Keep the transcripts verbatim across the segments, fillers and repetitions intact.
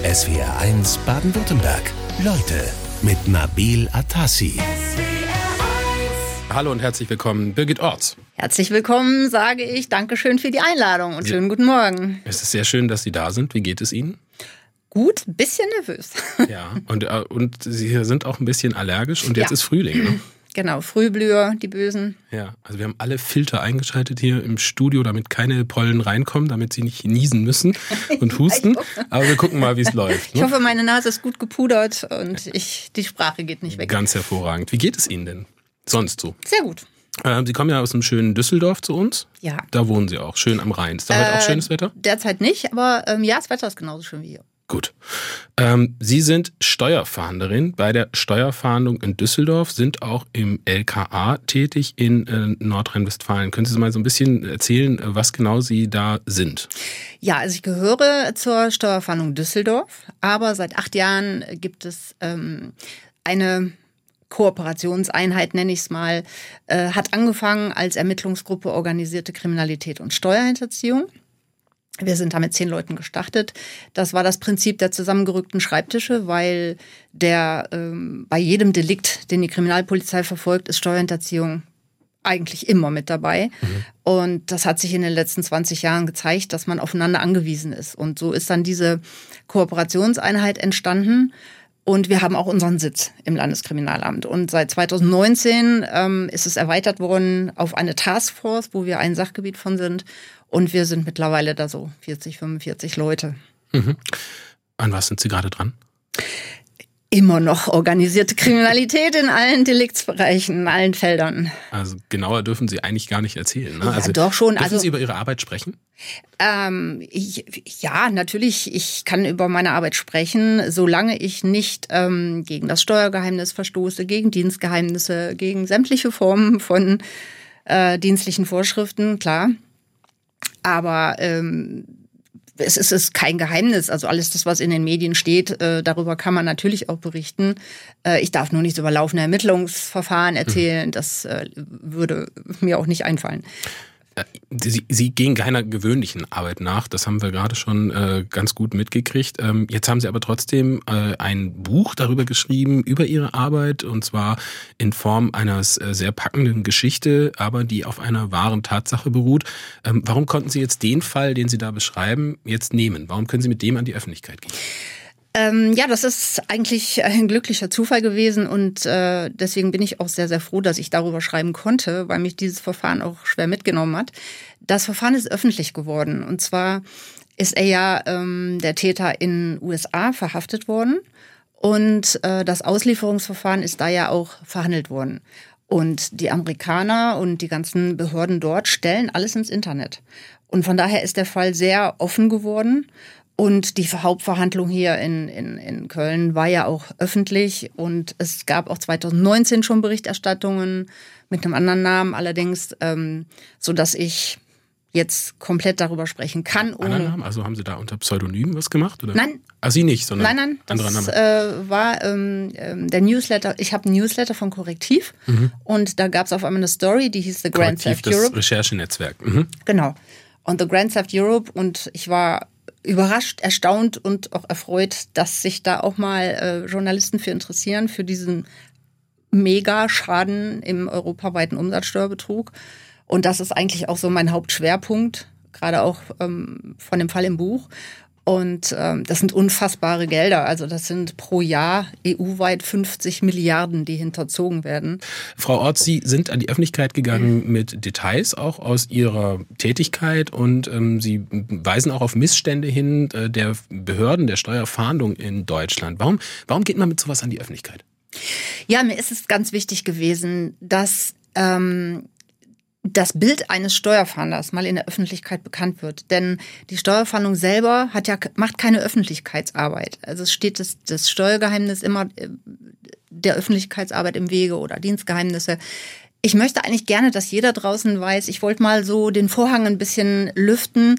S W R eins Baden-Württemberg. Leute mit Nabil Atassi. Hallo und herzlich willkommen, Birgit Orts. Herzlich willkommen, sage ich. Dankeschön für die Einladung und schönen guten Morgen. Es ist sehr schön, dass Sie da sind. Wie geht es Ihnen? Gut, ein bisschen nervös. Ja, und, äh, und Sie sind auch ein bisschen allergisch und jetzt ja. ist Frühling, ne? Genau, Frühblüher, die Bösen. Ja, also wir haben alle Filter eingeschaltet hier im Studio, damit keine Pollen reinkommen, damit Sie nicht niesen müssen und husten. Aber wir gucken mal, wie es läuft. Ne? Ich hoffe, meine Nase ist gut gepudert und ich, die Sprache geht nicht weg. Ganz hervorragend. Wie geht es Ihnen denn sonst so? Sehr gut. Äh, Sie kommen ja aus dem schönen Düsseldorf zu uns. Ja. Da wohnen Sie auch, schön am Rhein. Ist da heute äh, auch schönes Wetter? Derzeit nicht, aber ähm, ja, das Wetter ist genauso schön wie hier. Gut. Ähm, Sie sind Steuerfahnderin bei der Steuerfahndung in Düsseldorf, sind auch im L K A tätig in äh, Nordrhein-Westfalen. Können Sie mal so ein bisschen erzählen, was genau Sie da sind? Ja, also ich gehöre zur Steuerfahndung Düsseldorf, aber seit acht Jahren gibt es ähm, eine Kooperationseinheit, nenne ich es mal, äh, hat angefangen als Ermittlungsgruppe Organisierte Kriminalität und Steuerhinterziehung. Wir sind da mit zehn Leuten gestartet. Das war das Prinzip der zusammengerückten Schreibtische, weil der ähm, bei jedem Delikt, den die Kriminalpolizei verfolgt, ist Steuerhinterziehung eigentlich immer mit dabei. Mhm. Und das hat sich in den letzten zwanzig Jahren gezeigt, dass man aufeinander angewiesen ist. Und so ist dann diese Kooperationseinheit entstanden. Und wir haben auch unseren Sitz im Landeskriminalamt. Und seit zweitausendneunzehn ähm, ist es erweitert worden auf eine Taskforce, wo wir ein Sachgebiet von sind. Und wir sind mittlerweile da so vierzig, fünfundvierzig Leute. Mhm. An was sind Sie gerade dran? Immer noch organisierte Kriminalität in allen Deliktsbereichen, in allen Feldern. Also genauer dürfen Sie eigentlich gar nicht erzählen, ne? Ja, also doch schon. Dürfen also, Sie über Ihre Arbeit sprechen? Ähm, ich, ja, natürlich. Ich kann über meine Arbeit sprechen, solange ich nicht ähm, gegen das Steuergeheimnis verstoße, gegen Dienstgeheimnisse, gegen sämtliche Formen von äh, dienstlichen Vorschriften, klar. Aber ähm, es ist, es ist kein Geheimnis. Also alles das, was in den Medien steht, äh, darüber kann man natürlich auch berichten. Äh, ich darf nur nichts über laufende Ermittlungsverfahren erzählen. Mhm. Das äh, würde mir auch nicht einfallen. Sie, Sie gehen keiner gewöhnlichen Arbeit nach, das haben wir gerade schon äh, ganz gut mitgekriegt. Ähm, jetzt haben Sie aber trotzdem äh, ein Buch darüber geschrieben, über Ihre Arbeit, und zwar in Form einer äh, sehr packenden Geschichte, aber die auf einer wahren Tatsache beruht. Ähm, warum konnten Sie jetzt den Fall, den Sie da beschreiben, jetzt nehmen? Warum können Sie mit dem an die Öffentlichkeit gehen? Ähm, ja, das ist eigentlich ein glücklicher Zufall gewesen und äh, deswegen bin ich auch sehr, sehr froh, dass ich darüber schreiben konnte, weil mich dieses Verfahren auch schwer mitgenommen hat. Das Verfahren ist öffentlich geworden und zwar ist er ja ähm, der Täter in U S A verhaftet worden und äh, das Auslieferungsverfahren ist da ja auch verhandelt worden. Und die Amerikaner und die ganzen Behörden dort stellen alles ins Internet. Und von daher ist der Fall sehr offen geworden. Und die Hauptverhandlung hier in, in, in Köln war ja auch öffentlich und es gab auch zweitausendneunzehn schon Berichterstattungen mit einem anderen Namen allerdings, ähm, sodass ich jetzt komplett darüber sprechen kann. Ohne Namen? Also haben Sie da unter Pseudonym was gemacht? Oder? Nein. Ach, Sie nicht, sondern nein, nein, anderer das Name. äh, war ähm, der Newsletter, ich habe einen Newsletter von Korrektiv mhm. und da gab es auf einmal eine Story, die hieß The Grand Korrektiv, Theft Europe. das Recherchenetzwerk. Mhm. Genau. Und The Grand Theft Europe und ich war überrascht, erstaunt und auch erfreut, dass sich da auch mal äh, Journalisten für interessieren, für diesen Mega-Schaden im europaweiten Umsatzsteuerbetrug. Und das ist eigentlich auch so mein Hauptschwerpunkt, gerade auch ähm, von dem Fall im Buch. Und ähm, das sind unfassbare Gelder. Also das sind pro Jahr E U-weit fünfzig Milliarden, die hinterzogen werden. Frau Orts, Sie sind an die Öffentlichkeit gegangen mhm. mit Details auch aus Ihrer Tätigkeit und ähm, Sie weisen auch auf Missstände hin äh, der Behörden, der Steuerfahndung in Deutschland. Warum, warum geht man mit sowas an die Öffentlichkeit? Ja, mir ist es ganz wichtig gewesen, dass ähm, das Bild eines Steuerfahnders mal in der Öffentlichkeit bekannt wird. Denn die Steuerfahndung selber hat ja, macht keine Öffentlichkeitsarbeit. Also es steht das, das Steuergeheimnis immer der Öffentlichkeitsarbeit im Wege oder Dienstgeheimnisse. Ich möchte eigentlich gerne, dass jeder draußen weiß, ich wollte mal so den Vorhang ein bisschen lüften.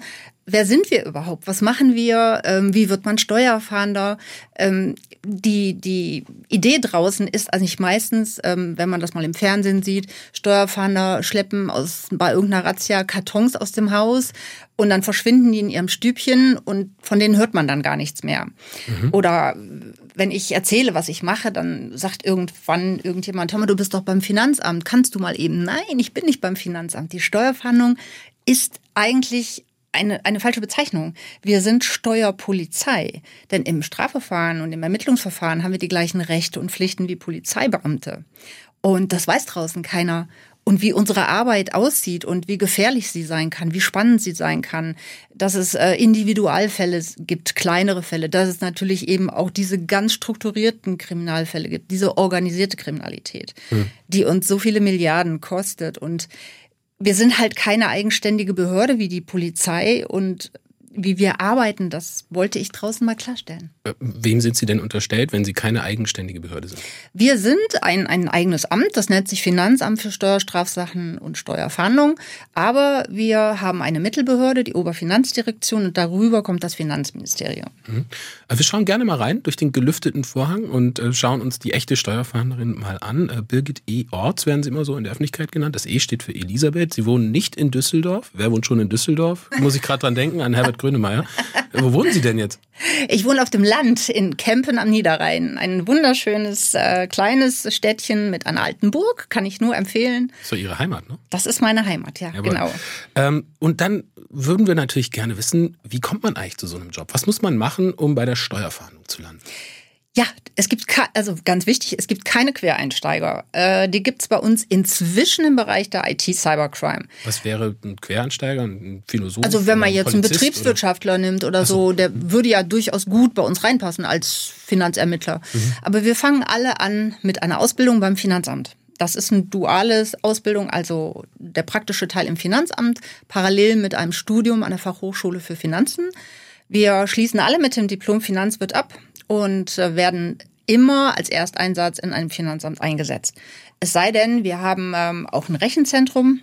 wer sind wir überhaupt? Was machen wir? Ähm, wie wird man Steuerfahnder? Ähm, die, die Idee draußen ist eigentlich meistens, ähm, wenn man das mal im Fernsehen sieht, Steuerfahnder schleppen aus, bei irgendeiner Razzia Kartons aus dem Haus und dann verschwinden die in ihrem Stübchen und von denen hört man dann gar nichts mehr. Mhm. Oder wenn ich erzähle, was ich mache, dann sagt irgendwann irgendjemand, hör mal, du bist doch beim Finanzamt, kannst du mal eben? Nein, ich bin nicht beim Finanzamt. Die Steuerfahndung ist eigentlich Eine, eine falsche Bezeichnung. Wir sind Steuerpolizei. Denn im Strafverfahren und im Ermittlungsverfahren haben wir die gleichen Rechte und Pflichten wie Polizeibeamte. Und das weiß draußen keiner. Und wie unsere Arbeit aussieht und wie gefährlich sie sein kann, wie spannend sie sein kann, dass es äh, Individualfälle gibt, kleinere Fälle, dass es natürlich eben auch diese ganz strukturierten Kriminalfälle gibt, diese organisierte Kriminalität, hm. die uns so viele Milliarden kostet. Und wir sind halt keine eigenständige Behörde wie die Polizei und wie wir arbeiten, das wollte ich draußen mal klarstellen. Wem sind Sie denn unterstellt, wenn Sie keine eigenständige Behörde sind? Wir sind ein, ein eigenes Amt, das nennt sich Finanzamt für Steuerstrafsachen und Steuerfahndung. Aber wir haben eine Mittelbehörde, die Oberfinanzdirektion, und darüber kommt das Finanzministerium. Mhm. Wir schauen gerne mal rein durch den gelüfteten Vorhang und schauen uns die echte Steuerfahnderin mal an. Birgit E. Orts werden Sie immer so in der Öffentlichkeit genannt. Das E steht für Elisabeth. Sie wohnen nicht in Düsseldorf. Wer wohnt schon in Düsseldorf? Muss ich gerade dran denken, an Herbert Grönemeyer. Wo wohnen Sie denn jetzt? Ich wohne auf dem Land in Kempen am Niederrhein. Ein wunderschönes, äh, kleines Städtchen mit einer alten Burg, kann ich nur empfehlen. Das ist doch Ihre Heimat, ne? Das ist meine Heimat, ja, Jawohl. Genau. Ähm, und dann würden wir natürlich gerne wissen, wie kommt man eigentlich zu so einem Job? Was muss man machen, um bei der Steuerfahndung zu landen? Ja, es gibt, also ganz wichtig, es gibt keine Quereinsteiger. Äh, die gibt es bei uns inzwischen im Bereich der I T-Cybercrime. Was wäre ein Quereinsteiger, ein Philosoph? Also wenn man ein jetzt einen Polizist, Betriebswirtschaftler oder? nimmt oder so, so, der würde ja durchaus gut bei uns reinpassen als Finanzermittler. Mhm. Aber wir fangen alle an mit einer Ausbildung beim Finanzamt. Das ist eine duale Ausbildung, also der praktische Teil im Finanzamt, parallel mit einem Studium an der Fachhochschule für Finanzen. Wir schließen alle mit dem Diplom Finanzwirt ab und werden immer als Ersteinsatz in einem Finanzamt eingesetzt. Es sei denn, wir haben ähm, auch ein Rechenzentrum.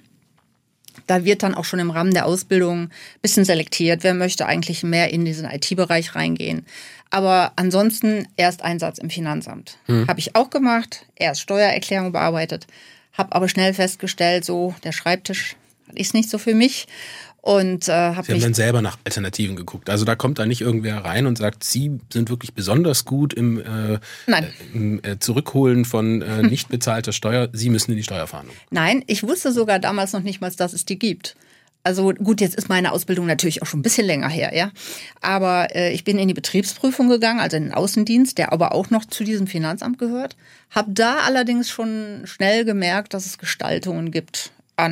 Da wird dann auch schon im Rahmen der Ausbildung ein bisschen selektiert, wer möchte eigentlich mehr in diesen I T-Bereich reingehen. Aber ansonsten Ersteinsatz im Finanzamt. Hm. Habe ich auch gemacht, erst Steuererklärung bearbeitet, habe aber schnell festgestellt, so der Schreibtisch ist nicht so für mich. Und, äh, hab Sie haben dann selber nach Alternativen geguckt. Also da kommt da nicht irgendwer rein und sagt, Sie sind wirklich besonders gut im, äh, Nein. Äh, im äh, Zurückholen von äh, nicht bezahlter Steuer. Sie müssen in die Steuerfahndung. Nein, ich wusste sogar damals noch nicht mal, dass es die gibt. Also gut, jetzt ist meine Ausbildung natürlich auch schon ein bisschen länger her, ja. Aber äh, ich bin in die Betriebsprüfung gegangen, also in den Außendienst, der aber auch noch zu diesem Finanzamt gehört. Hab da allerdings schon schnell gemerkt, dass es Gestaltungen gibt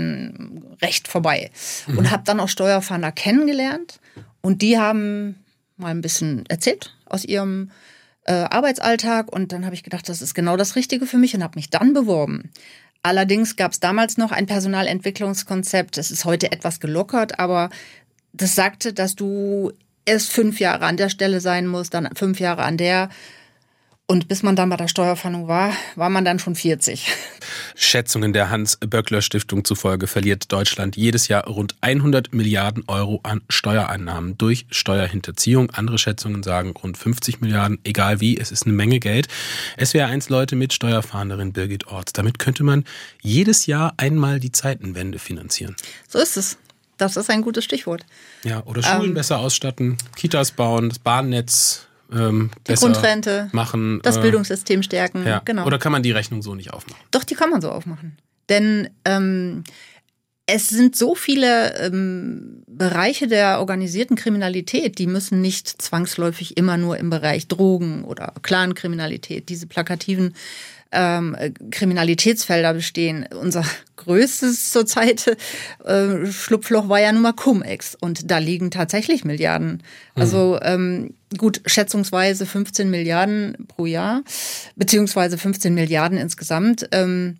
an Recht vorbei. Mhm. Und habe dann auch Steuerfahnder kennengelernt. Und die haben mal ein bisschen erzählt aus ihrem äh, Arbeitsalltag. Und dann habe ich gedacht, das ist genau das Richtige für mich und habe mich dann beworben. Allerdings gab es damals noch ein Personalentwicklungskonzept. Es ist heute etwas gelockert, aber das sagte, dass du erst fünf Jahre an der Stelle sein musst, dann fünf Jahre an der. Und bis man dann bei der Steuerfahndung war, war man dann schon vierzig. Schätzungen der Hans-Böckler-Stiftung zufolge verliert Deutschland jedes Jahr rund hundert Milliarden Euro an Steuereinnahmen durch Steuerhinterziehung. Andere Schätzungen sagen rund fünfzig Milliarden. Egal wie, es ist eine Menge Geld. S W R eins Leute mit Steuerfahnderin Birgit Orts. Damit könnte man jedes Jahr einmal die Zeitenwende finanzieren. So ist es. Das ist ein gutes Stichwort. Ja, oder Schulen ähm, besser ausstatten, Kitas bauen, das Bahnnetz Ähm, die Grundrente machen, das äh, Bildungssystem stärken. Ja. Genau. Oder kann man die Rechnung so nicht aufmachen? Doch, die kann man so aufmachen. Denn ähm, es sind so viele ähm, Bereiche der organisierten Kriminalität, die müssen nicht zwangsläufig immer nur im Bereich Drogen oder Clankriminalität, diese plakativen ähm, Kriminalitätsfelder bestehen. Unser größtes zurzeit äh, Schlupfloch war ja nun mal Cum-Ex und da liegen tatsächlich Milliarden. Also ähm, gut, schätzungsweise fünfzehn Milliarden pro Jahr, beziehungsweise fünfzehn Milliarden insgesamt. Ähm,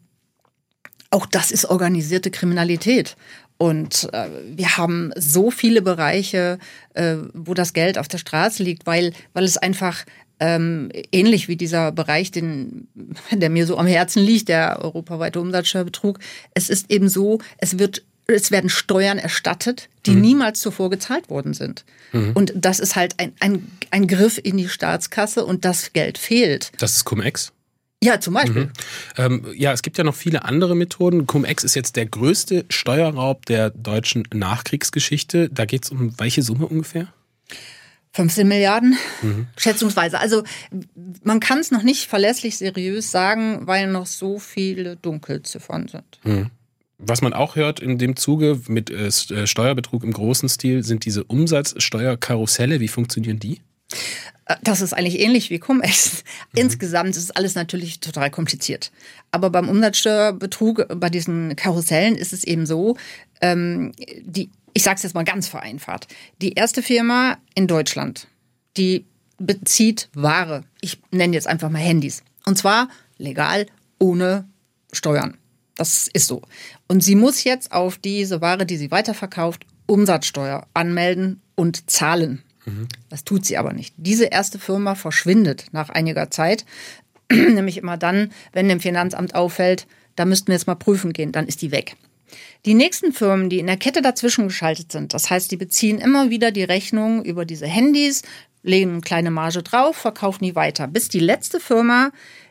auch das ist organisierte Kriminalität. Und äh, wir haben so viele Bereiche, äh, wo das Geld auf der Straße liegt, weil, weil es einfach ähm, ähnlich wie dieser Bereich, den, der mir so am Herzen liegt, der europaweite Umsatzsteuerbetrug, es ist eben so, es wird es werden Steuern erstattet, die mhm. niemals zuvor gezahlt worden sind. Mhm. Und das ist halt ein, ein, ein Griff in die Staatskasse und das Geld fehlt. Das ist Cum-Ex? Ja, zum Beispiel. Mhm. Ähm, ja, es gibt ja noch viele andere Methoden. Cum-Ex ist jetzt der größte Steuerraub der deutschen Nachkriegsgeschichte. Da geht es um welche Summe ungefähr? fünfzehn Milliarden, mhm. schätzungsweise. Also man kann es noch nicht verlässlich seriös sagen, weil noch so viele Dunkelziffern sind. Mhm. Was man auch hört in dem Zuge mit äh, Steuerbetrug im großen Stil, sind diese Umsatzsteuerkarusselle. Wie funktionieren die? Das ist eigentlich ähnlich wie Cum-Ex. Mhm. Insgesamt ist alles natürlich total kompliziert. Aber beim Umsatzsteuerbetrug, bei diesen Karussellen ist es eben so, ähm, die, ich sage es jetzt mal ganz vereinfacht, die erste Firma in Deutschland, die bezieht Ware. Ich nenne jetzt einfach mal Handys. Und zwar legal, ohne Steuern. Das ist so. Und sie muss jetzt auf diese Ware, die sie weiterverkauft, Umsatzsteuer anmelden und zahlen. Mhm. Das tut sie aber nicht. Diese erste Firma verschwindet nach einiger Zeit, nämlich immer dann, wenn dem Finanzamt auffällt, da müssten wir jetzt mal prüfen gehen, dann ist die weg. Die nächsten Firmen, die in der Kette dazwischen geschaltet sind, das heißt, die beziehen immer wieder die Rechnung über diese Handys, legen eine kleine Marge drauf, verkaufen die weiter, bis die letzte Firma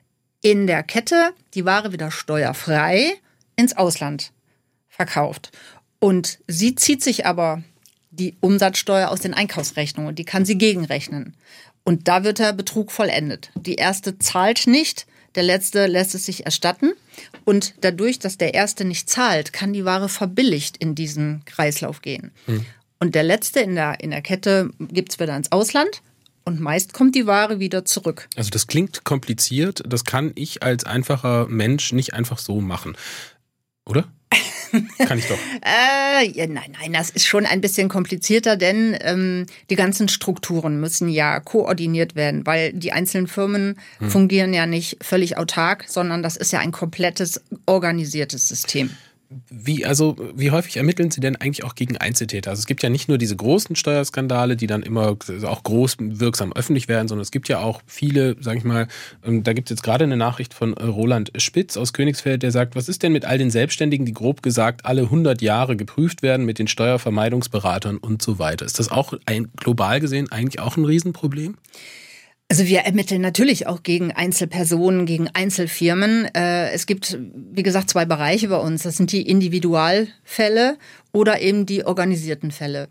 in der Kette die Ware wieder steuerfrei ins Ausland verkauft. Und sie zieht sich aber die Umsatzsteuer aus den Einkaufsrechnungen, die kann sie gegenrechnen. Und da wird der Betrug vollendet. Die erste zahlt nicht, der letzte lässt es sich erstatten. Und dadurch, dass der erste nicht zahlt, kann die Ware verbilligt in diesen Kreislauf gehen. Hm. Und der letzte in der, in der Kette gibt es wieder ins Ausland. Und meist kommt die Ware wieder zurück. Also das klingt kompliziert. Das kann ich als einfacher Mensch nicht einfach so machen. Oder? Kann ich doch. äh, ja, nein, nein, das ist schon ein bisschen komplizierter, denn ähm, die ganzen Strukturen müssen ja koordiniert werden, weil die einzelnen Firmen hm. fungieren ja nicht völlig autark, sondern das ist ja ein komplettes organisiertes System. Wie, also, wie häufig ermitteln Sie denn eigentlich auch gegen Einzeltäter? Also es gibt ja nicht nur diese großen Steuerskandale, die dann immer auch groß wirksam öffentlich werden, sondern es gibt ja auch viele, sag ich mal, da gibt es jetzt gerade eine Nachricht von Roland Spitz aus Königsfeld, der sagt, was ist denn mit all den Selbstständigen, die grob gesagt alle hundert Jahre geprüft werden mit den Steuervermeidungsberatern und so weiter? Ist das auch ein, global gesehen eigentlich auch ein Riesenproblem? Also wir ermitteln natürlich auch gegen Einzelpersonen, gegen Einzelfirmen. Es gibt, wie gesagt, zwei Bereiche bei uns. Das sind die Individualfälle oder eben die organisierten Fälle.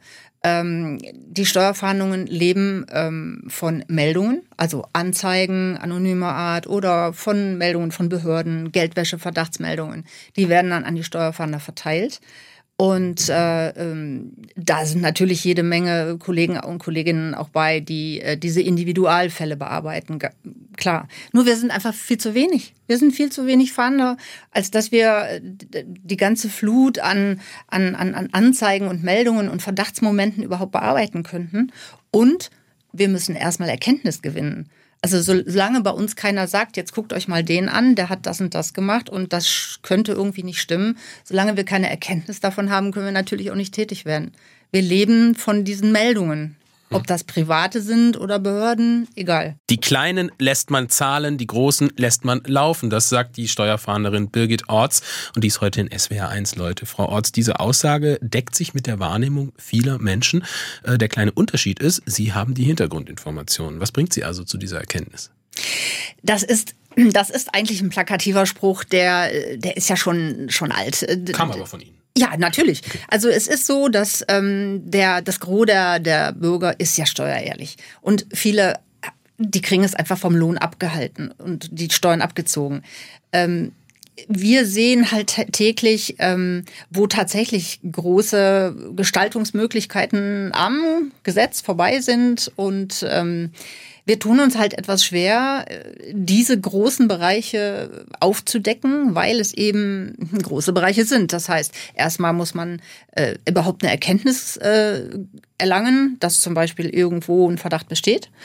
Die Steuerfahndungen leben von Meldungen, also Anzeigen anonymer Art oder von Meldungen von Behörden, Geldwäsche, Verdachtsmeldungen. Die werden dann an die Steuerfahnder verteilt. Und äh, ähm, da sind natürlich jede Menge Kollegen und Kolleginnen auch bei, die äh, diese Individualfälle bearbeiten. G- klar. Nur wir sind einfach viel zu wenig. Wir sind viel zu wenig Fahnder, als dass wir die ganze Flut an, an, an Anzeigen und Meldungen und Verdachtsmomenten überhaupt bearbeiten könnten. Und wir müssen erstmal Erkenntnis gewinnen. Also solange bei uns keiner sagt, jetzt guckt euch mal den an, der hat das und das gemacht und das könnte irgendwie nicht stimmen, solange wir keine Erkenntnis davon haben, können wir natürlich auch nicht tätig werden. Wir leben von diesen Meldungen. Ob das Private sind oder Behörden, egal. Die Kleinen lässt man zahlen, die Großen lässt man laufen. Das sagt die Steuerfahnderin Birgit Orts. Und die ist heute in S W R eins, Leute. Frau Orts, diese Aussage deckt sich mit der Wahrnehmung vieler Menschen. Der kleine Unterschied ist, Sie haben die Hintergrundinformationen. Was bringt Sie also zu dieser Erkenntnis? Das ist Das ist eigentlich ein plakativer Spruch, der, der ist ja schon, schon alt. Kam aber von Ihnen. Ja, natürlich. Also es ist so, dass ähm, der das Gros der, der Bürger ist ja steuerehrlich. Und viele, die kriegen es einfach vom Lohn abgehalten und die Steuern abgezogen. Ähm, wir sehen halt täglich, ähm, wo tatsächlich große Gestaltungsmöglichkeiten am Gesetz vorbei sind und ähm, wir tun uns halt etwas schwer, diese großen Bereiche aufzudecken, weil es eben große Bereiche sind. Das heißt, erstmal muss man äh, überhaupt eine Erkenntnis äh, erlangen, dass zum Beispiel irgendwo ein Verdacht besteht.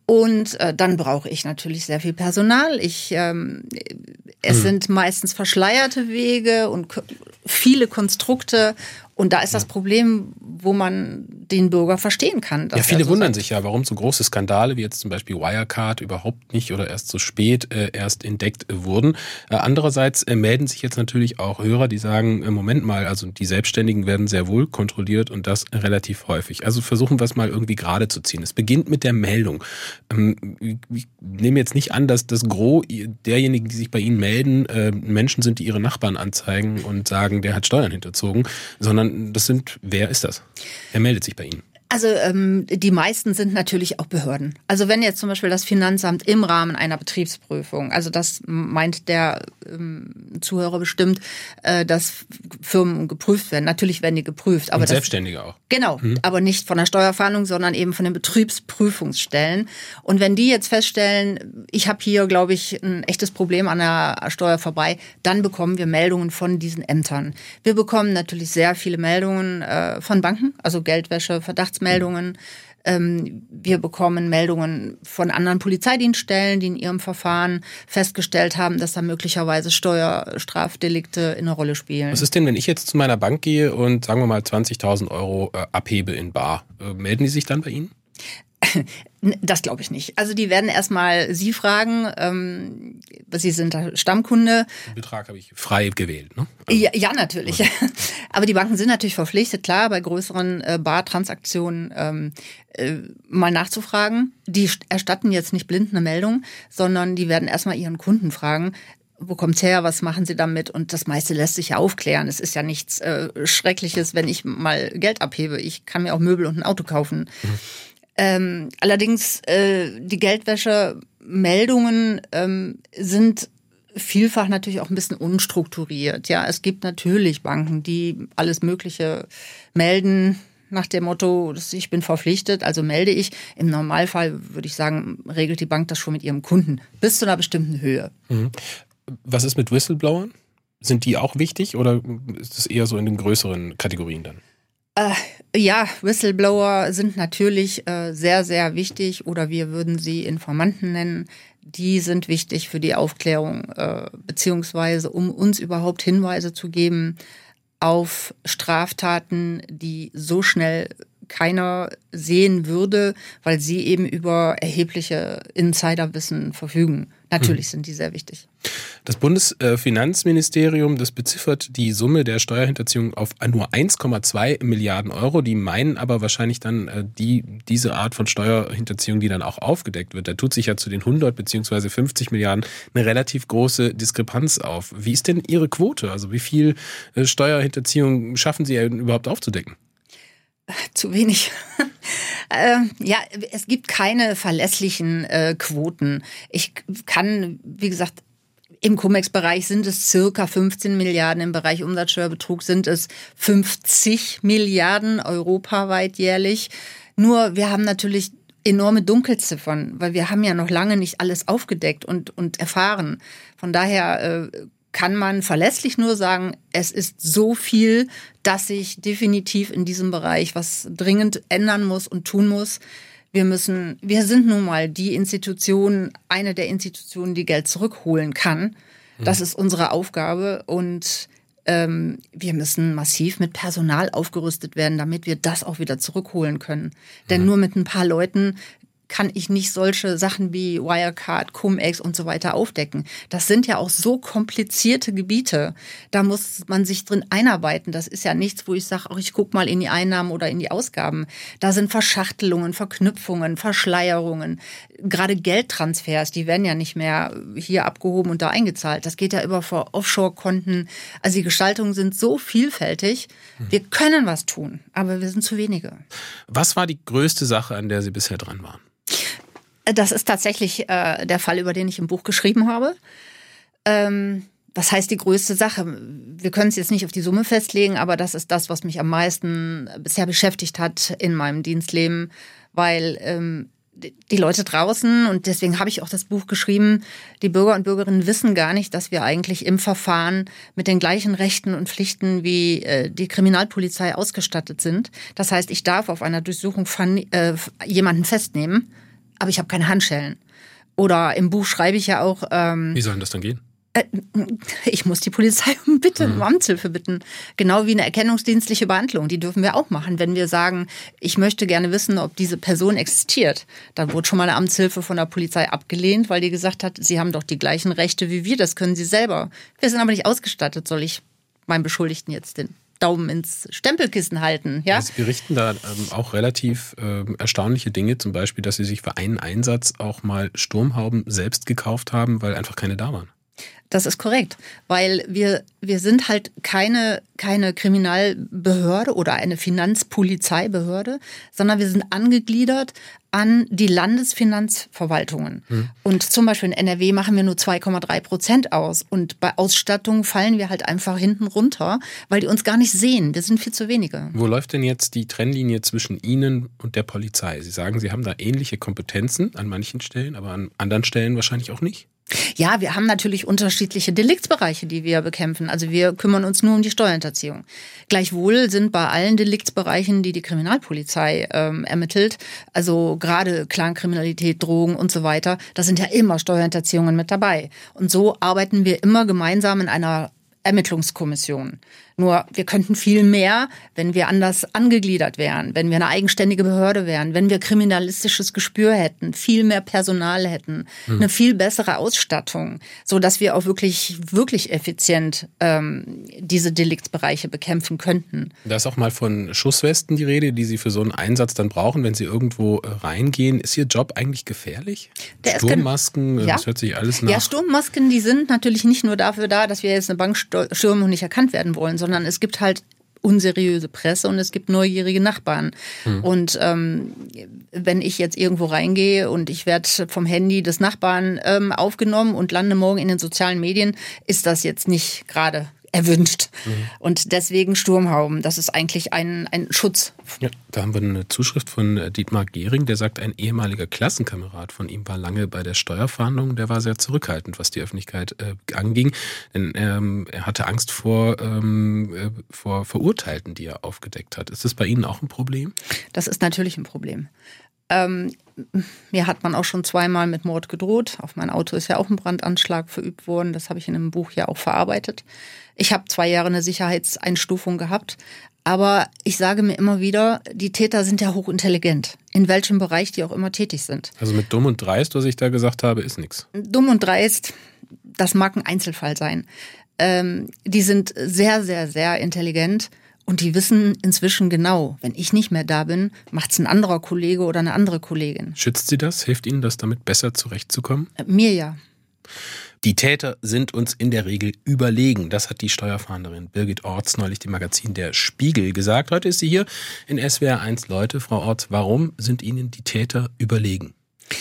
Und äh, dann brauche ich natürlich sehr viel Personal. Ich, ähm, es hm. sind meistens verschleierte Wege und k- viele Konstrukte. Und da ist das Problem, wo man den Bürger verstehen kann. Ja, viele so wundern sagt. sich ja, warum so große Skandale wie jetzt zum Beispiel Wirecard überhaupt nicht oder erst so spät äh, erst entdeckt äh, wurden. Äh, andererseits äh, melden sich jetzt natürlich auch Hörer, die sagen, äh, Moment mal, also die Selbstständigen werden sehr wohl kontrolliert und das relativ häufig. Also versuchen wir es mal irgendwie gerade zu ziehen. Es beginnt mit der Meldung. Ähm, ich nehme jetzt nicht an, dass das Gros derjenigen, die sich bei Ihnen melden, äh, Menschen sind, die ihre Nachbarn anzeigen und sagen, der hat Steuern hinterzogen, sondern das sind, wer ist das? Wer meldet sich bei Ihnen? Also ähm, die meisten sind natürlich auch Behörden. Also wenn jetzt zum Beispiel das Finanzamt im Rahmen einer Betriebsprüfung, also das meint der ähm, Zuhörer bestimmt, äh, dass Firmen geprüft werden. Natürlich werden die geprüft. Aber Und Selbstständige das, auch. Genau, mhm. aber nicht von der Steuerfahndung, sondern eben von den Betriebsprüfungsstellen. Und wenn die jetzt feststellen, ich habe hier, glaube ich, ein echtes Problem an der Steuer vorbei, dann bekommen wir Meldungen von diesen Ämtern. Wir bekommen natürlich sehr viele Meldungen äh, von Banken, also Geldwäsche, Verdachtsmeldungen. Ähm, wir bekommen Meldungen von anderen Polizeidienststellen, die in ihrem Verfahren festgestellt haben, dass da möglicherweise Steuerstrafdelikte in eine Rolle spielen. Was ist denn, wenn ich jetzt zu meiner Bank gehe und sagen wir mal zwanzigtausend Euro äh, abhebe in bar? Äh, melden die sich dann bei Ihnen? Das glaube ich nicht. Also die werden erstmal Sie fragen, ähm, Sie sind Stammkunde. Den Betrag habe ich frei gewählt, ne? Also ja, ja, natürlich. Okay. Aber die Banken sind natürlich verpflichtet, klar, bei größeren äh, Bartransaktionen ähm, äh, mal nachzufragen. Die erstatten jetzt nicht blind eine Meldung, sondern die werden erstmal ihren Kunden fragen, wo kommt's her, was machen Sie damit? Und das meiste lässt sich ja aufklären. Es ist ja nichts äh, Schreckliches, wenn ich mal Geld abhebe. Ich kann mir auch Möbel und ein Auto kaufen. Mhm. Ähm, allerdings, äh, die Geldwäsche-Meldungen ähm, sind vielfach natürlich auch ein bisschen unstrukturiert. Ja, es gibt natürlich Banken, die alles Mögliche melden nach dem Motto, ich bin verpflichtet, also melde ich. Im Normalfall würde ich sagen, regelt die Bank das schon mit ihrem Kunden bis zu einer bestimmten Höhe. Mhm. Was ist mit Whistleblowern? Sind die auch wichtig oder ist das eher so in den größeren Kategorien dann? Äh, ja, Whistleblower sind natürlich äh, sehr, sehr wichtig oder wir würden sie Informanten nennen. Die sind wichtig für die Aufklärung, äh, beziehungsweise um uns überhaupt Hinweise zu geben auf Straftaten, die so schnell keiner sehen würde, weil sie eben über erhebliche Insiderwissen verfügen. Natürlich hm. sind die sehr wichtig. Das Bundesfinanzministerium, das beziffert die Summe der Steuerhinterziehung auf nur eins Komma zwei Milliarden Euro. Die meinen aber wahrscheinlich dann die diese Art von Steuerhinterziehung, die dann auch aufgedeckt wird. Da tut sich ja zu den hundert beziehungsweise fünfzig Milliarden eine relativ große Diskrepanz auf. Wie ist denn Ihre Quote? Also wie viel Steuerhinterziehung schaffen Sie überhaupt aufzudecken? Zu wenig. äh, ja, es gibt keine verlässlichen äh, Quoten. Ich kann, wie gesagt, im Cum-Ex-Bereich sind es circa fünfzehn Milliarden, im Bereich Umsatzsteuerbetrug sind es fünfzig Milliarden europaweit jährlich. Nur wir haben natürlich enorme Dunkelziffern, weil wir haben ja noch lange nicht alles aufgedeckt und, und erfahren. Von daher äh, kann man verlässlich nur sagen, es ist so viel, dass sich definitiv in diesem Bereich was dringend ändern muss und tun muss. Wir müssen, wir sind nun mal die Institution, eine der Institutionen, die Geld zurückholen kann. Das mhm. ist unsere Aufgabe und ähm, wir müssen massiv mit Personal aufgerüstet werden, damit wir das auch wieder zurückholen können. Denn mhm. nur mit ein paar Leuten kann ich nicht solche Sachen wie Wirecard, Cum-Ex und so weiter aufdecken. Das sind ja auch so komplizierte Gebiete. Da muss man sich drin einarbeiten. Das ist ja nichts, wo ich sage, ach, ich gucke mal in die Einnahmen oder in die Ausgaben. Da sind Verschachtelungen, Verknüpfungen, Verschleierungen, gerade Geldtransfers, die werden ja nicht mehr hier abgehoben und da eingezahlt. Das geht ja über Offshore-Konten. Also die Gestaltungen sind so vielfältig. Wir können was tun, aber wir sind zu wenige. Was war die größte Sache, an der Sie bisher dran waren? Das ist tatsächlich äh, der Fall, über den ich im Buch geschrieben habe. Ähm, was heißt die größte Sache? Wir können es jetzt nicht auf die Summe festlegen, aber das ist das, was mich am meisten bisher beschäftigt hat in meinem Dienstleben, weil ähm, die Leute draußen, und deswegen habe ich auch das Buch geschrieben, die Bürger und Bürgerinnen wissen gar nicht, dass wir eigentlich im Verfahren mit den gleichen Rechten und Pflichten wie äh, die Kriminalpolizei ausgestattet sind. Das heißt, ich darf auf einer Durchsuchung von, äh, jemanden festnehmen, aber ich habe keine Handschellen. Oder im Buch schreibe ich ja auch... Ähm, Wie soll denn das dann gehen? Ich muss die Polizei um Bitte, um Amtshilfe bitten. Genau wie eine erkennungsdienstliche Behandlung. Die dürfen wir auch machen. Wenn wir sagen, ich möchte gerne wissen, ob diese Person existiert, dann wurde schon mal eine Amtshilfe von der Polizei abgelehnt, weil die gesagt hat, sie haben doch die gleichen Rechte wie wir, das können sie selber. Wir sind aber nicht ausgestattet. Soll ich meinem Beschuldigten jetzt den Daumen ins Stempelkissen halten? Ja? Sie berichten da ähm, auch relativ ähm, erstaunliche Dinge, zum Beispiel, dass Sie sich für einen Einsatz auch mal Sturmhauben selbst gekauft haben, weil einfach keine da waren. Das ist korrekt, weil wir, wir sind halt keine, keine Kriminalbehörde oder eine Finanzpolizeibehörde, sondern wir sind angegliedert an die Landesfinanzverwaltungen. Hm. Und zum Beispiel in N R W machen wir nur zwei Komma drei Prozent aus. Und bei Ausstattung fallen wir halt einfach hinten runter, weil die uns gar nicht sehen. Wir sind viel zu wenige. Wo läuft denn jetzt die Trennlinie zwischen Ihnen und der Polizei? Sie sagen, Sie haben da ähnliche Kompetenzen an manchen Stellen, aber an anderen Stellen wahrscheinlich auch nicht. Ja, wir haben natürlich unterschiedliche Deliktsbereiche, die wir bekämpfen. Also wir kümmern uns nur um die Steuerhinterziehung. Gleichwohl sind bei allen Deliktsbereichen, die die Kriminalpolizei ähm, ermittelt, also gerade Clankriminalität, Drogen und so weiter, da sind ja immer Steuerhinterziehungen mit dabei. Und so arbeiten wir immer gemeinsam in einer Ermittlungskommission. Nur wir könnten viel mehr, wenn wir anders angegliedert wären, wenn wir eine eigenständige Behörde wären, wenn wir kriminalistisches Gespür hätten, viel mehr Personal hätten, hm. eine viel bessere Ausstattung, so dass wir auch wirklich, wirklich effizient ähm, diese Deliktsbereiche bekämpfen könnten. Da ist auch mal von Schusswesten die Rede, die Sie für so einen Einsatz dann brauchen, wenn Sie irgendwo reingehen. Ist Ihr Job eigentlich gefährlich? Der Sturmmasken, ist ja. das hört sich alles nach. Ja, Sturmmasken, die sind natürlich nicht nur dafür da, dass wir jetzt eine Bank stürmen und nicht erkannt werden wollen, sondern sondern es gibt halt unseriöse Presse und es gibt neugierige Nachbarn. Hm. Und ähm, wenn ich jetzt irgendwo reingehe und ich werde vom Handy des Nachbarn ähm, aufgenommen und lande morgen in den sozialen Medien, ist das jetzt nicht gerade erwünscht. Mhm. Und deswegen Sturmhauben, das ist eigentlich ein, ein Schutz. Ja, da haben wir eine Zuschrift von Dietmar Gehring, der sagt, ein ehemaliger Klassenkamerad von ihm war lange bei der Steuerfahndung, der war sehr zurückhaltend, was die Öffentlichkeit äh, anging, denn ähm, er hatte Angst vor, ähm, äh, vor Verurteilten, die er aufgedeckt hat. Ist das bei Ihnen auch ein Problem? Das ist natürlich ein Problem. Ähm, mir hat man auch schon zweimal mit Mord gedroht. Auf mein Auto ist ja auch ein Brandanschlag verübt worden. Das habe ich in einem Buch ja auch verarbeitet. Ich habe zwei Jahre eine Sicherheitseinstufung gehabt. Aber ich sage mir immer wieder, die Täter sind ja hochintelligent. In welchem Bereich die auch immer tätig sind. Also mit dumm und dreist, was ich da gesagt habe, ist nichts. Dumm und dreist, das mag ein Einzelfall sein. Ähm, die sind sehr, sehr, sehr intelligent. Und die wissen inzwischen genau, wenn ich nicht mehr da bin, macht es ein anderer Kollege oder eine andere Kollegin. Schützt Sie das? Hilft Ihnen das, damit besser zurechtzukommen? Äh, mir ja. Die Täter sind uns in der Regel überlegen. Das hat die Steuerfahnderin Birgit Orts neulich dem Magazin Der Spiegel gesagt. Heute ist sie hier in S W R eins Leute. Frau Orts, warum sind Ihnen die Täter überlegen?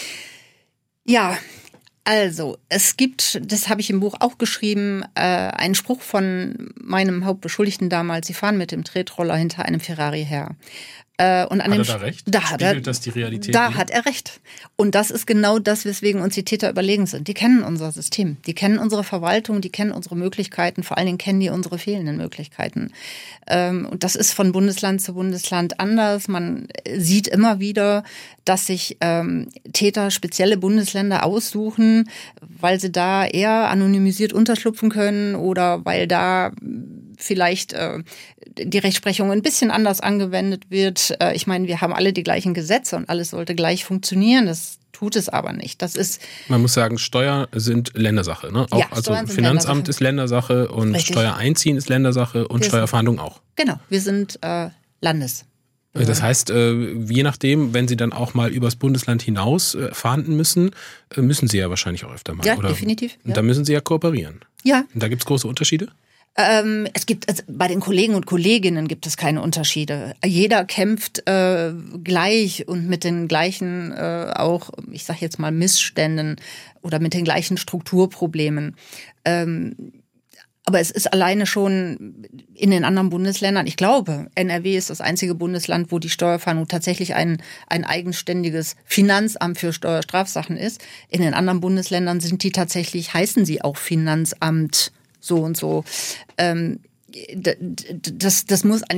Ja, also, es gibt, das habe ich im Buch auch geschrieben, äh, einen Spruch von meinem Hauptbeschuldigten damals, sie fahren mit dem Tretroller hinter einem Ferrari her. Äh, und an hat dem, er da recht? Da hat er, das die Realität? Da nicht? hat er recht. Und das ist genau das, weswegen uns die Täter überlegen sind. Die kennen unser System, die kennen unsere Verwaltung, die kennen unsere Möglichkeiten, vor allen Dingen kennen die unsere fehlenden Möglichkeiten. Ähm, und das ist von Bundesland zu Bundesland anders. Man sieht immer wieder, dass sich ähm, Täter spezielle Bundesländer aussuchen, weil sie da eher anonymisiert unterschlupfen können oder weil da vielleicht äh, die Rechtsprechung ein bisschen anders angewendet wird. Äh, ich meine, wir haben alle die gleichen Gesetze und alles sollte gleich funktionieren. Das tut es aber nicht. Das ist Man muss sagen, Steuern sind Ländersache. Ne? Auch, ja, also Steuern sind Finanzamt Ländersache. ist Ländersache und Richtig. Steuer einziehen ist Ländersache und wir Steuerfahndung sind, auch. Genau, wir sind äh, Landes. Das heißt, je nachdem, wenn Sie dann auch mal übers Bundesland hinaus fahnden müssen, müssen Sie ja wahrscheinlich auch öfter mal. Ja, oder? definitiv. Ja. Und da müssen Sie ja kooperieren. Ja. Und da gibt es große Unterschiede? Ähm, es gibt, also bei den Kollegen und Kolleginnen gibt es keine Unterschiede. Jeder kämpft äh, gleich und mit den gleichen äh, auch, ich sage jetzt mal Missständen oder mit den gleichen Strukturproblemen. Ähm, Aber es ist alleine schon in den anderen Bundesländern, ich glaube, N R W ist das einzige Bundesland, wo die Steuerfahndung tatsächlich ein, ein eigenständiges Finanzamt für Steuerstrafsachen ist. In den anderen Bundesländern sind die tatsächlich, heißen sie auch Finanzamt so und so. Ähm, das, das muss eigentlich auch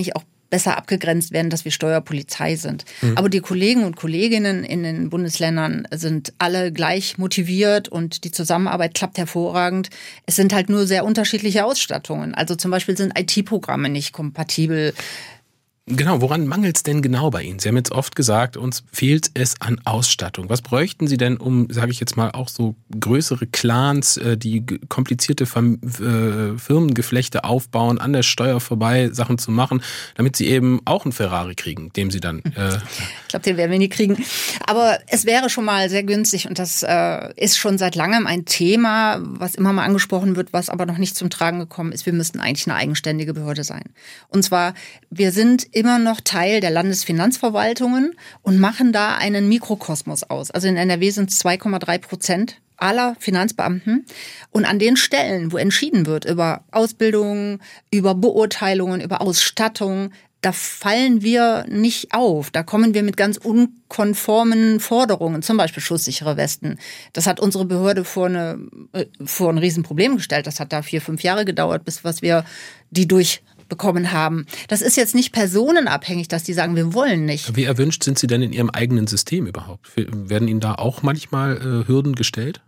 besser abgegrenzt werden, dass wir Steuerpolizei sind. Mhm. Aber die Kollegen und Kolleginnen in den Bundesländern sind alle gleich motiviert und die Zusammenarbeit klappt hervorragend. Es sind halt nur sehr unterschiedliche Ausstattungen. Also zum Beispiel sind I T-Programme nicht kompatibel. Genau, woran mangelt es denn genau bei Ihnen? Sie haben jetzt oft gesagt, uns fehlt es an Ausstattung. Was bräuchten Sie denn, um, sage ich jetzt mal, auch so größere Clans, die komplizierte Firmengeflechte aufbauen, an der Steuer vorbei Sachen zu machen, damit Sie eben auch einen Ferrari kriegen, dem Sie dann... Äh ich glaube, den werden wir nie kriegen. Aber es wäre schon mal sehr günstig und das äh, ist schon seit langem ein Thema, was immer mal angesprochen wird, was aber noch nicht zum Tragen gekommen ist. Wir müssten eigentlich eine eigenständige Behörde sein. Und zwar, wir sind immer noch Teil der Landesfinanzverwaltungen und machen da einen Mikrokosmos aus. Also in N R W sind es zwei Komma drei Prozent aller Finanzbeamten. Und an den Stellen, wo entschieden wird über Ausbildung, über Beurteilungen, über Ausstattung, da fallen wir nicht auf. Da kommen wir mit ganz unkonformen Forderungen, zum Beispiel schusssichere Westen. Das hat unsere Behörde vor, eine, vor ein Riesenproblem gestellt. Das hat da vier, fünf Jahre gedauert, bis was wir die durch bekommen haben. Das ist jetzt nicht personenabhängig, dass die sagen, wir wollen nicht. Wie erwünscht sind Sie denn in Ihrem eigenen System überhaupt? Werden Ihnen da auch manchmal äh, Hürden gestellt?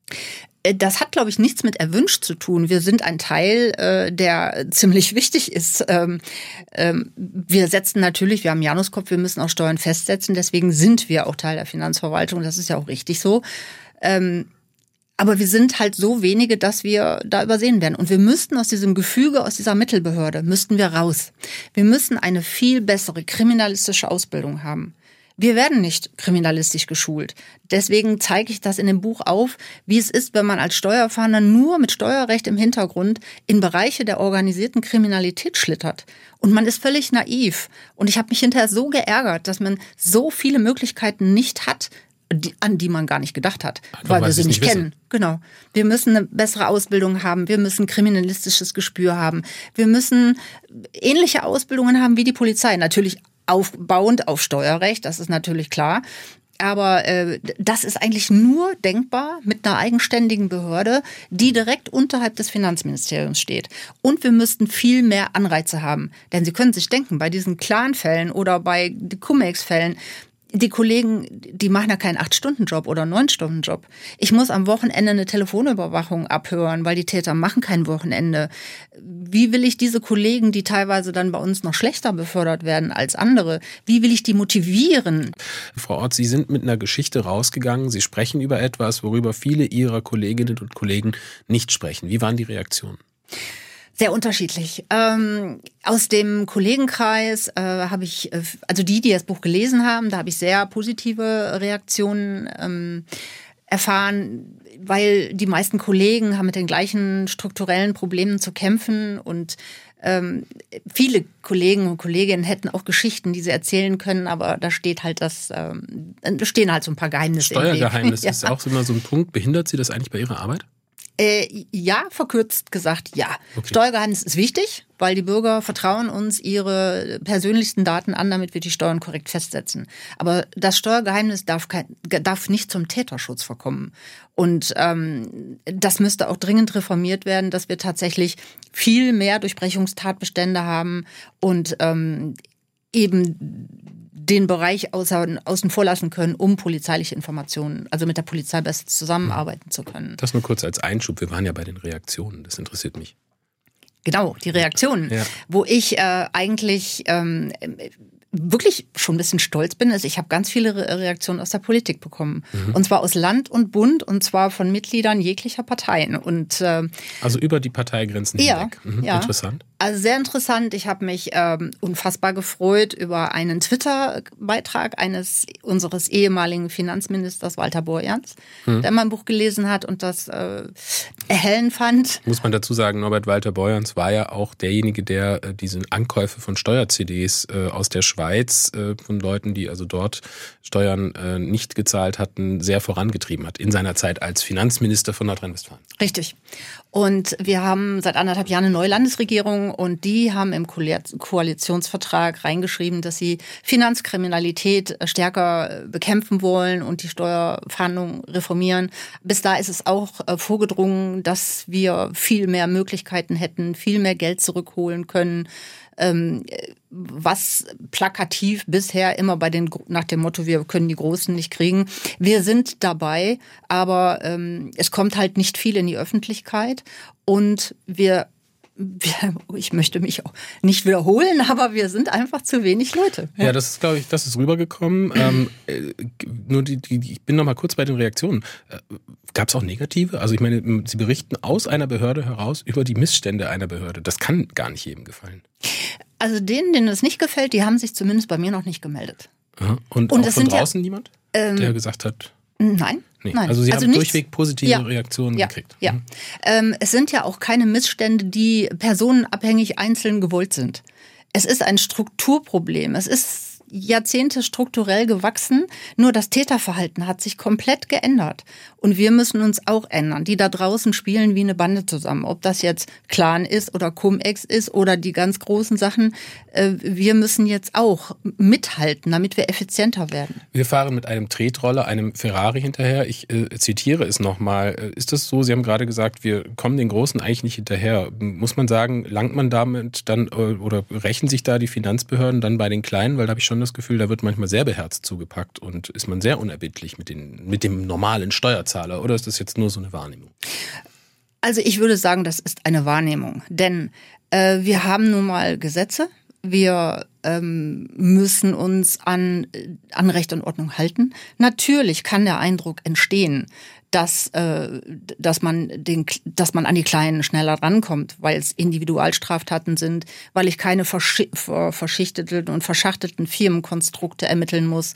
Das hat, glaube ich, nichts mit erwünscht zu tun. Wir sind ein Teil, äh, der ziemlich wichtig ist. Ähm, ähm, wir setzen natürlich, wir haben Januskopf, wir müssen auch Steuern festsetzen. Deswegen sind wir auch Teil der Finanzverwaltung. Das ist ja auch richtig so. Ähm, Aber wir sind halt so wenige, dass wir da übersehen werden. Und wir müssten aus diesem Gefüge, aus dieser Mittelbehörde, müssten wir raus. Wir müssen eine viel bessere kriminalistische Ausbildung haben. Wir werden nicht kriminalistisch geschult. Deswegen zeige ich das in dem Buch auf, wie es ist, wenn man als Steuerfahnder nur mit Steuerrecht im Hintergrund in Bereiche der organisierten Kriminalität schlittert. Und man ist völlig naiv. Und ich habe mich hinterher so geärgert, dass man so viele Möglichkeiten nicht hat, Die, an die man gar nicht gedacht hat, Einfach weil wir sie nicht kennen. Wissen. Genau. Wir müssen eine bessere Ausbildung haben, wir müssen kriminalistisches Gespür haben, wir müssen ähnliche Ausbildungen haben wie die Polizei. Natürlich aufbauend auf Steuerrecht, das ist natürlich klar. Aber äh, das ist eigentlich nur denkbar mit einer eigenständigen Behörde, die direkt unterhalb des Finanzministeriums steht. Und wir müssten viel mehr Anreize haben. Denn Sie können sich denken, bei diesen Clan-Fällen oder bei Cum-Ex-Fällen, die Kollegen, die machen ja keinen acht-Stunden-Job oder neun-Stunden-Job. Ich muss am Wochenende eine Telefonüberwachung abhören, weil die Täter machen kein Wochenende. Wie will ich diese Kollegen, die teilweise dann bei uns noch schlechter befördert werden als andere, wie will ich die motivieren? Frau Orth, Sie sind mit einer Geschichte rausgegangen. Sie sprechen über etwas, worüber viele Ihrer Kolleginnen und Kollegen nicht sprechen. Wie waren die Reaktionen? Sehr unterschiedlich. Ähm, aus dem Kollegenkreis äh, habe ich, äh, also die, die das Buch gelesen haben, da habe ich sehr positive Reaktionen ähm, erfahren, weil die meisten Kollegen haben mit den gleichen strukturellen Problemen zu kämpfen und ähm, viele Kollegen und Kolleginnen hätten auch Geschichten, die sie erzählen können, aber da steht halt das, ähm, da stehen halt so ein paar Geheimnisse. Steuergeheimnis ja. ist auch immer so ein Punkt. Behindert Sie das eigentlich bei Ihrer Arbeit? Äh, ja, verkürzt gesagt, ja. Okay. Steuergeheimnis ist wichtig, weil die Bürger vertrauen uns ihre persönlichsten Daten an, damit wir die Steuern korrekt festsetzen. Aber das Steuergeheimnis darf, kein, darf nicht zum Täterschutz verkommen. Und ähm, das müsste auch dringend reformiert werden, dass wir tatsächlich viel mehr Durchbrechungstatbestände haben und ähm, eben den Bereich außer, außen vor lassen können, um polizeiliche Informationen, also mit der Polizei besser zusammenarbeiten zu können. Das nur kurz als Einschub. Wir waren ja bei den Reaktionen. Das interessiert mich. Genau, die Reaktionen. Ja. Wo ich äh, eigentlich ähm, wirklich schon ein bisschen stolz bin, ist, ich habe ganz viele Re- Reaktionen aus der Politik bekommen. Mhm. Und zwar aus Land und Bund und zwar von Mitgliedern jeglicher Parteien. Und, äh, also über die Parteigrenzen ja, hinweg. Mhm. Ja. Interessant. Also sehr interessant. Ich habe mich ähm, unfassbar gefreut über einen Twitter-Beitrag eines unseres ehemaligen Finanzministers Walter Borjans, hm. der mein Buch gelesen hat und das äh, erhellend fand. Muss man dazu sagen, Norbert Walter Borjans war ja auch derjenige, der äh, diese Ankäufe von Steuer-C Ds äh, aus der Schweiz äh, von Leuten, die also dort Steuern äh, nicht gezahlt hatten, sehr vorangetrieben hat in seiner Zeit als Finanzminister von Nordrhein-Westfalen. Richtig. Und wir haben seit anderthalb Jahren eine neue Landesregierung und die haben im Koalitionsvertrag reingeschrieben, dass sie Finanzkriminalität stärker bekämpfen wollen und die Steuerfahndung reformieren. Bis da ist es auch vorgedrungen, dass wir viel mehr Möglichkeiten hätten, viel mehr Geld zurückholen können, ähm, was plakativ bisher immer bei den nach dem Motto, wir können die Großen nicht kriegen. Wir sind dabei, aber ähm, es kommt halt nicht viel in die Öffentlichkeit und wir ich möchte mich auch nicht wiederholen, aber wir sind einfach zu wenig Leute. Ja, das ist, glaube ich, das ist rübergekommen. ähm, äh, nur die, die, ich bin noch mal kurz bei den Reaktionen. Äh, Gab es auch negative? Also ich meine, Sie berichten aus einer Behörde heraus über die Missstände einer Behörde. Das kann gar nicht jedem gefallen. Also denen, denen es nicht gefällt, die haben sich zumindest bei mir noch nicht gemeldet. Aha. Und, Und auch von draußen ja, niemand, ähm, der gesagt hat... Nein. Nee. Nein. Also Sie also haben nichts, durchweg positive ja, Reaktionen ja, gekriegt. Ja. Mhm. Ähm, es sind ja auch keine Missstände, die personenabhängig einzeln gewollt sind. Es ist ein Strukturproblem. Es ist Jahrzehnte strukturell gewachsen, nur das Täterverhalten hat sich komplett geändert. Und wir müssen uns auch ändern. Die da draußen spielen wie eine Bande zusammen. Ob das jetzt Clan ist oder Cum-Ex ist oder die ganz großen Sachen. Wir müssen jetzt auch mithalten, damit wir effizienter werden. Wir fahren mit einem Tretroller, einem Ferrari hinterher. Ich äh, zitiere es nochmal. Ist das so? Sie haben gerade gesagt, wir kommen den Großen eigentlich nicht hinterher. Muss man sagen, langt man damit dann äh, oder rächen sich da die Finanzbehörden dann bei den Kleinen? Weil da habe ich schon das Gefühl, da wird manchmal sehr beherzt zugepackt und ist man sehr unerbittlich mit, den, mit dem normalen Steuerzahler. Oder ist das jetzt nur so eine Wahrnehmung? Also ich würde sagen, das ist eine Wahrnehmung. Denn äh, wir haben nun mal Gesetze. Wir ähm, müssen uns an, an Recht und Ordnung halten. Natürlich kann der Eindruck entstehen, dass, äh, dass, man den, dass man an die Kleinen schneller rankommt, weil es Individualstraftaten sind, weil ich keine versch- verschichteten und verschachtelten Firmenkonstrukte ermitteln muss.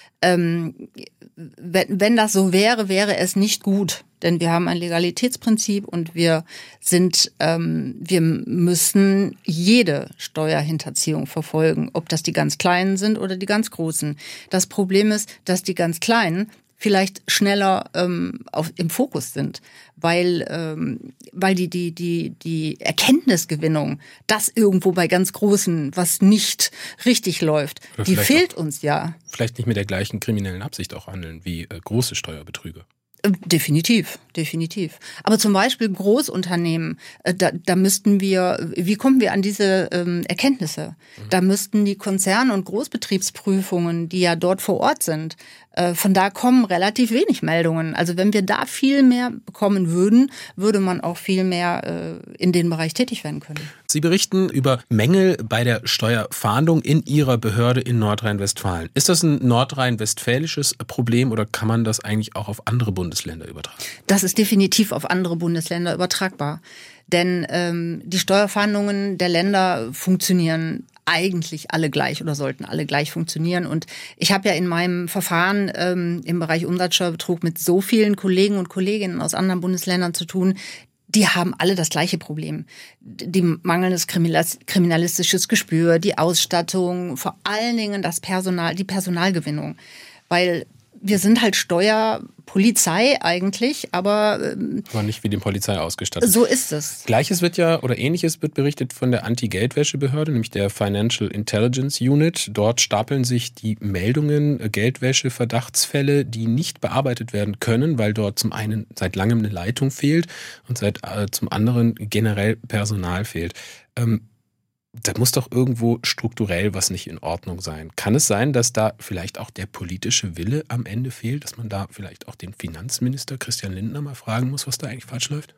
Ähm, wenn, wenn das so wäre, wäre es nicht gut, denn wir haben ein Legalitätsprinzip und wir sind, ähm, wir müssen jede Steuerhinterziehung verfolgen, ob das die ganz Kleinen sind oder die ganz Großen. Das Problem ist, dass die ganz Kleinen vielleicht schneller ähm, auf, im Fokus sind, weil ähm, weil die die die die Erkenntnisgewinnung, dass irgendwo bei ganz Großen was nicht richtig läuft, Oder die fehlt auch, uns ja. Vielleicht nicht mit der gleichen kriminellen Absicht auch handeln wie äh, große Steuerbetrüger. Definitiv, definitiv. Aber zum Beispiel Großunternehmen, da, da müssten wir, wie kommen wir an diese ähm, Erkenntnisse? Mhm. Da müssten die Konzern- und Großbetriebsprüfungen, die ja dort vor Ort sind, äh, von da kommen relativ wenig Meldungen. Also wenn wir da viel mehr bekommen würden, würde man auch viel mehr äh, in den Bereich tätig werden können. Sie berichten über Mängel bei der Steuerfahndung in Ihrer Behörde in Nordrhein-Westfalen. Ist das ein nordrhein-westfälisches Problem oder kann man das eigentlich auch auf andere Bundesländer übertragen? Das ist definitiv auf andere Bundesländer übertragbar. Denn ähm, die Steuerfahndungen der Länder funktionieren eigentlich alle gleich oder sollten alle gleich funktionieren. Und ich habe ja in meinem Verfahren ähm, im Bereich Umsatzsteuerbetrug mit so vielen Kollegen und Kolleginnen aus anderen Bundesländern zu tun, die haben alle das gleiche Problem. Die mangelndes kriminalistisches Gespür, die Ausstattung, vor allen Dingen das Personal, die Personalgewinnung. Weil wir sind halt Steuerpolizei eigentlich, aber... Ähm, aber nicht wie die Polizei ausgestattet. So ist es. Gleiches wird ja, oder Ähnliches wird berichtet von der Anti-Geldwäsche-Behörde, nämlich der Financial Intelligence Unit. Dort stapeln sich die Meldungen, Geldwäsche-Verdachtsfälle, die nicht bearbeitet werden können, weil dort zum einen seit langem eine Leitung fehlt und seit äh, zum anderen generell Personal fehlt. Ähm, Da muss doch irgendwo strukturell was nicht in Ordnung sein. Kann es sein, dass da vielleicht auch der politische Wille am Ende fehlt, dass man da vielleicht auch den Finanzminister Christian Lindner mal fragen muss, was da eigentlich falsch läuft?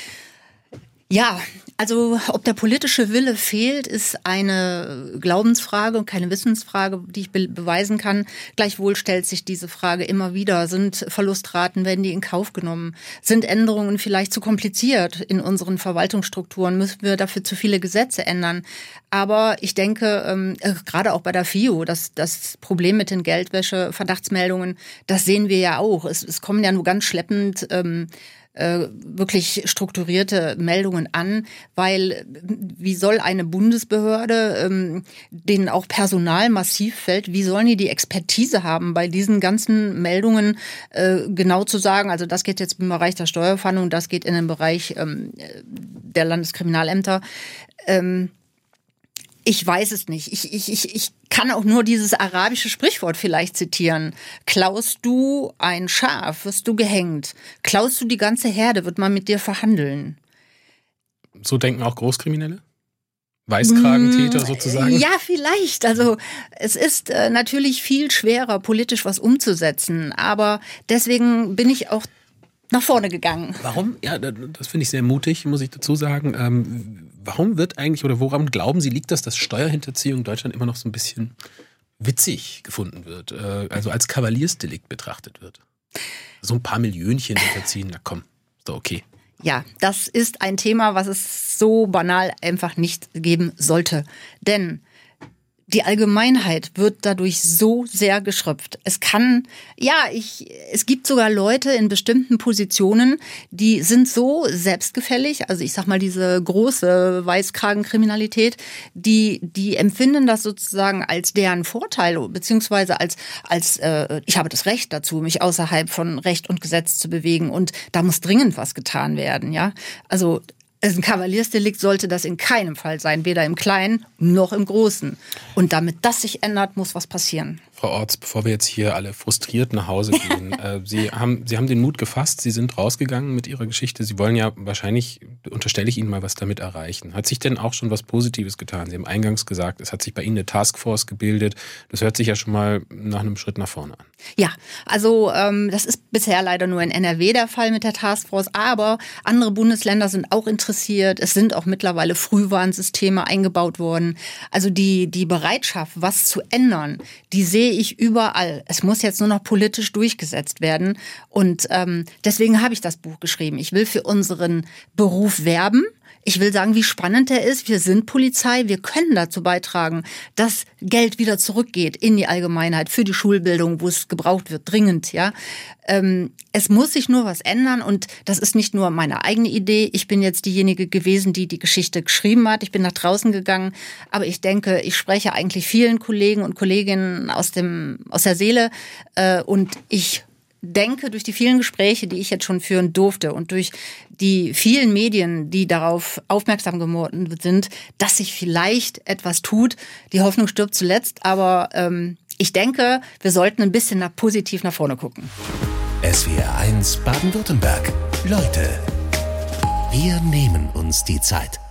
Ja, also ob der politische Wille fehlt, ist eine Glaubensfrage und keine Wissensfrage, die ich be- beweisen kann. Gleichwohl stellt sich diese Frage immer wieder. Sind Verlustraten, werden die in Kauf genommen? Sind Änderungen vielleicht zu kompliziert in unseren Verwaltungsstrukturen? Müssen wir dafür zu viele Gesetze ändern? Aber ich denke, ähm, gerade auch bei der F I U, das, das Problem mit den Geldwäsche-Verdachtsmeldungen, das sehen wir ja auch. Es, es kommen ja nur ganz schleppend ähm, Äh, wirklich strukturierte Meldungen an, weil wie soll eine Bundesbehörde, ähm, denen auch Personal massiv fällt, wie sollen die die Expertise haben, bei diesen ganzen Meldungen äh, genau zu sagen, also das geht jetzt im Bereich der Steuerfahndung, das geht in den Bereich ähm, der Landeskriminalämter. Ähm, Ich weiß es nicht. Ich, ich, ich, ich kann auch nur dieses arabische Sprichwort vielleicht zitieren. Klaust du ein Schaf, wirst du gehängt. Klaust du die ganze Herde, wird man mit dir verhandeln. So denken auch Großkriminelle? Weißkragentäter sozusagen? Ja, vielleicht. Also es ist äh, natürlich viel schwerer, politisch was umzusetzen. Aber deswegen bin ich auch nach vorne gegangen. Warum? Ja, das finde ich sehr mutig, muss ich dazu sagen. Ähm, warum wird eigentlich oder woran glauben Sie, liegt das, dass Steuerhinterziehung in Deutschland immer noch so ein bisschen witzig gefunden wird, äh, also als Kavaliersdelikt betrachtet wird? So ein paar Millionchen hinterziehen, na komm, ist doch okay. Ja, das ist ein Thema, was es so banal einfach nicht geben sollte. Denn die Allgemeinheit wird dadurch so sehr geschröpft. Es kann, ja, ich, es gibt sogar Leute in bestimmten Positionen, die sind so selbstgefällig, also ich sag mal diese große Weißkragenkriminalität, die, die empfinden das sozusagen als deren Vorteil, beziehungsweise als, als, äh, ich habe das Recht dazu, mich außerhalb von Recht und Gesetz zu bewegen und da muss dringend was getan werden, ja. Also, ein Kavaliersdelikt sollte das in keinem Fall sein, weder im Kleinen noch im Großen. Und damit das sich ändert, muss was passieren. Frau Orts, bevor wir jetzt hier alle frustriert nach Hause gehen, äh, Sie haben, Sie haben den Mut gefasst, Sie sind rausgegangen mit Ihrer Geschichte. Sie wollen ja wahrscheinlich, unterstelle ich Ihnen mal, was damit erreichen. Hat sich denn auch schon was Positives getan? Sie haben eingangs gesagt, es hat sich bei Ihnen eine Taskforce gebildet. Das hört sich ja schon mal nach einem Schritt nach vorne an. Ja, also ähm, das ist bisher leider nur in N R W der Fall mit der Taskforce, aber andere Bundesländer sind auch interessiert. Es sind auch mittlerweile Frühwarnsysteme eingebaut worden. Also die, die Bereitschaft, was zu ändern, die sehe ich überall. Es muss jetzt nur noch politisch durchgesetzt werden. Und ähm, deswegen habe ich das Buch geschrieben. Ich will für unseren Beruf werben. Ich will sagen, wie spannend er ist. Wir sind Polizei. Wir können dazu beitragen, dass Geld wieder zurückgeht in die Allgemeinheit für die Schulbildung, wo es gebraucht wird, dringend. Ja, ähm, es muss sich nur was ändern und das ist nicht nur meine eigene Idee. Ich bin jetzt diejenige gewesen, die die Geschichte geschrieben hat. Ich bin nach draußen gegangen, aber ich denke, ich spreche eigentlich vielen Kollegen und Kolleginnen aus dem aus der Seele äh, und ich denke, durch die vielen Gespräche, die ich jetzt schon führen durfte und durch die vielen Medien, die darauf aufmerksam geworden sind, dass sich vielleicht etwas tut. Die Hoffnung stirbt zuletzt, aber ähm, ich denke, wir sollten ein bisschen nach, positiv nach vorne gucken. S W R eins Baden-Württemberg. Leute, wir nehmen uns die Zeit.